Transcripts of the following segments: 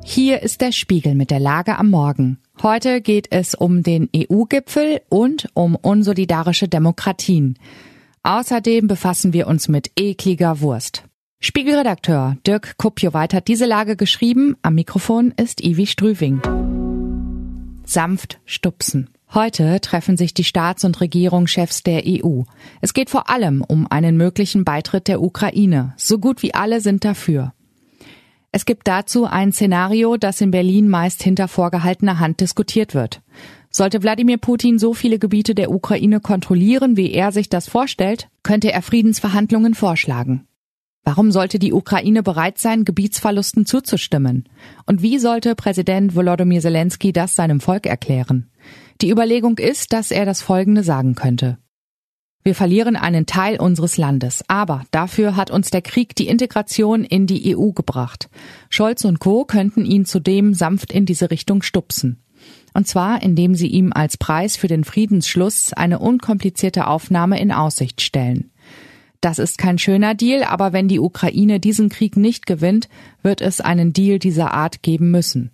Hier ist der Spiegel mit der Lage am Morgen. Heute geht es um den EU-Gipfel und um unsolidarische Demokratien. Außerdem befassen wir uns mit ekliger Wurst. Spiegelredakteur Dirk Kupjoweit hat diese Lage geschrieben. Am Mikrofon ist Ivi Strüving. Sanft stupsen. Heute treffen sich die Staats- und Regierungschefs der EU. Es geht vor allem um einen möglichen Beitritt der Ukraine. So gut wie alle sind dafür. Es gibt dazu ein Szenario, das in Berlin meist hinter vorgehaltener Hand diskutiert wird. Sollte Wladimir Putin so viele Gebiete der Ukraine kontrollieren, wie er sich das vorstellt, könnte er Friedensverhandlungen vorschlagen. Warum sollte die Ukraine bereit sein, Gebietsverlusten zuzustimmen? Und wie sollte Präsident Volodymyr Zelensky das seinem Volk erklären? Die Überlegung ist, dass er das Folgende sagen könnte. Wir verlieren einen Teil unseres Landes, aber dafür hat uns der Krieg die Integration in die EU gebracht. Scholz und Co. könnten ihn zudem sanft in diese Richtung stupsen. Und zwar, indem sie ihm als Preis für den Friedensschluss eine unkomplizierte Aufnahme in Aussicht stellen. Das ist kein schöner Deal, aber wenn die Ukraine diesen Krieg nicht gewinnt, wird es einen Deal dieser Art geben müssen.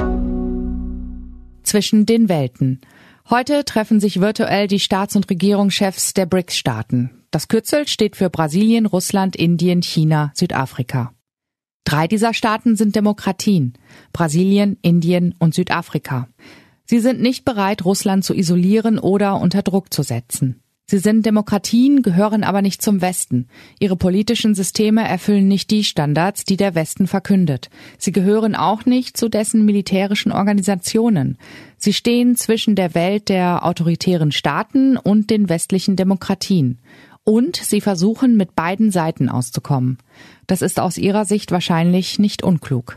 Zwischen den Welten. Heute treffen sich virtuell die Staats- und Regierungschefs der BRICS-Staaten. Das Kürzel steht für Brasilien, Russland, Indien, China, Südafrika. 3 dieser Staaten sind Demokratien: Brasilien, Indien und Südafrika. Sie sind nicht bereit, Russland zu isolieren oder unter Druck zu setzen. Sie sind Demokratien, gehören aber nicht zum Westen. Ihre politischen Systeme erfüllen nicht die Standards, die der Westen verkündet. Sie gehören auch nicht zu dessen militärischen Organisationen. Sie stehen zwischen der Welt der autoritären Staaten und den westlichen Demokratien. Und sie versuchen, mit beiden Seiten auszukommen. Das ist aus ihrer Sicht wahrscheinlich nicht unklug.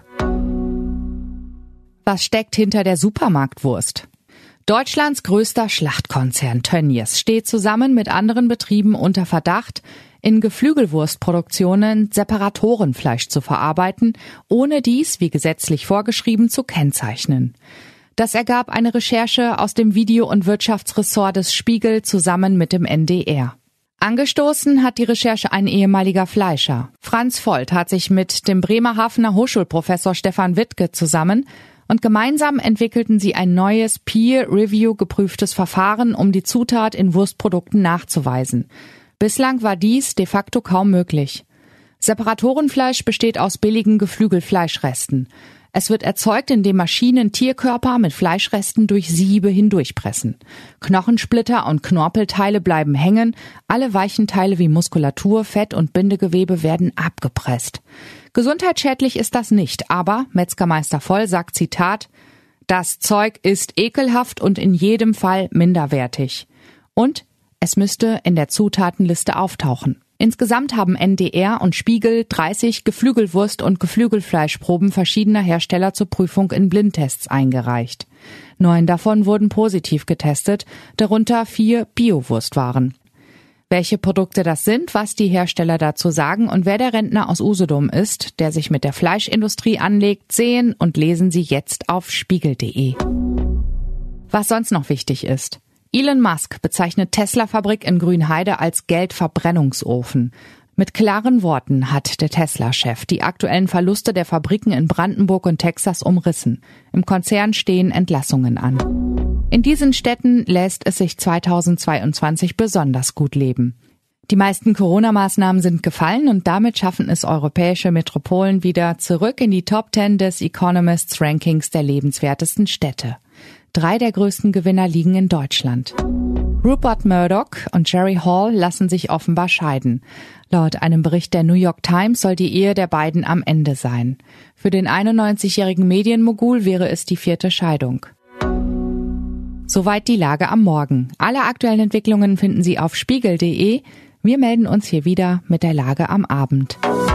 Was steckt hinter der Supermarktwurst? Deutschlands größter Schlachtkonzern Tönnies steht zusammen mit anderen Betrieben unter Verdacht, in Geflügelwurstproduktionen Separatorenfleisch zu verarbeiten, ohne dies, wie gesetzlich vorgeschrieben, zu kennzeichnen. Das ergab eine Recherche aus dem Video- und Wirtschaftsressort des Spiegel zusammen mit dem NDR. Angestoßen hat die Recherche ein ehemaliger Fleischer. Franz Volt hat sich mit dem Bremerhavener Hochschulprofessor Stefan Wittke zusammen und gemeinsam entwickelten sie ein neues Peer-Review-geprüftes Verfahren, um die Zutat in Wurstprodukten nachzuweisen. Bislang war dies de facto kaum möglich. Separatorenfleisch besteht aus billigen Geflügelfleischresten. Es wird erzeugt, indem Maschinen Tierkörper mit Fleischresten durch Siebe hindurchpressen. Knochensplitter und Knorpelteile bleiben hängen, alle weichen Teile wie Muskulatur, Fett und Bindegewebe werden abgepresst. Gesundheitsschädlich ist das nicht, aber Metzgermeister Voll sagt, Zitat, das Zeug ist ekelhaft und in jedem Fall minderwertig. Und es müsste in der Zutatenliste auftauchen. Insgesamt haben NDR und Spiegel 30 Geflügelwurst- und Geflügelfleischproben verschiedener Hersteller zur Prüfung in Blindtests eingereicht. 9 davon wurden positiv getestet, darunter 4 Bio-Wurstwaren. Welche Produkte das sind, was die Hersteller dazu sagen und wer der Rentner aus Usedom ist, der sich mit der Fleischindustrie anlegt, sehen und lesen Sie jetzt auf spiegel.de. Was sonst noch wichtig ist. Elon Musk bezeichnet Tesla-Fabrik in Grünheide als Geldverbrennungsofen. Mit klaren Worten hat der Tesla-Chef die aktuellen Verluste der Fabriken in Brandenburg und Texas umrissen. Im Konzern stehen Entlassungen an. In diesen Städten lässt es sich 2022 besonders gut leben. Die meisten Corona-Maßnahmen sind gefallen und damit schaffen es europäische Metropolen wieder zurück in die Top 10 des Economists Rankings der lebenswertesten Städte. 3 der größten Gewinner liegen in Deutschland. Rupert Murdoch und Jerry Hall lassen sich offenbar scheiden. Laut einem Bericht der New York Times soll die Ehe der beiden am Ende sein. Für den 91-jährigen Medienmogul wäre es die 4. Scheidung. Soweit die Lage am Morgen. Alle aktuellen Entwicklungen finden Sie auf spiegel.de. Wir melden uns hier wieder mit der Lage am Abend.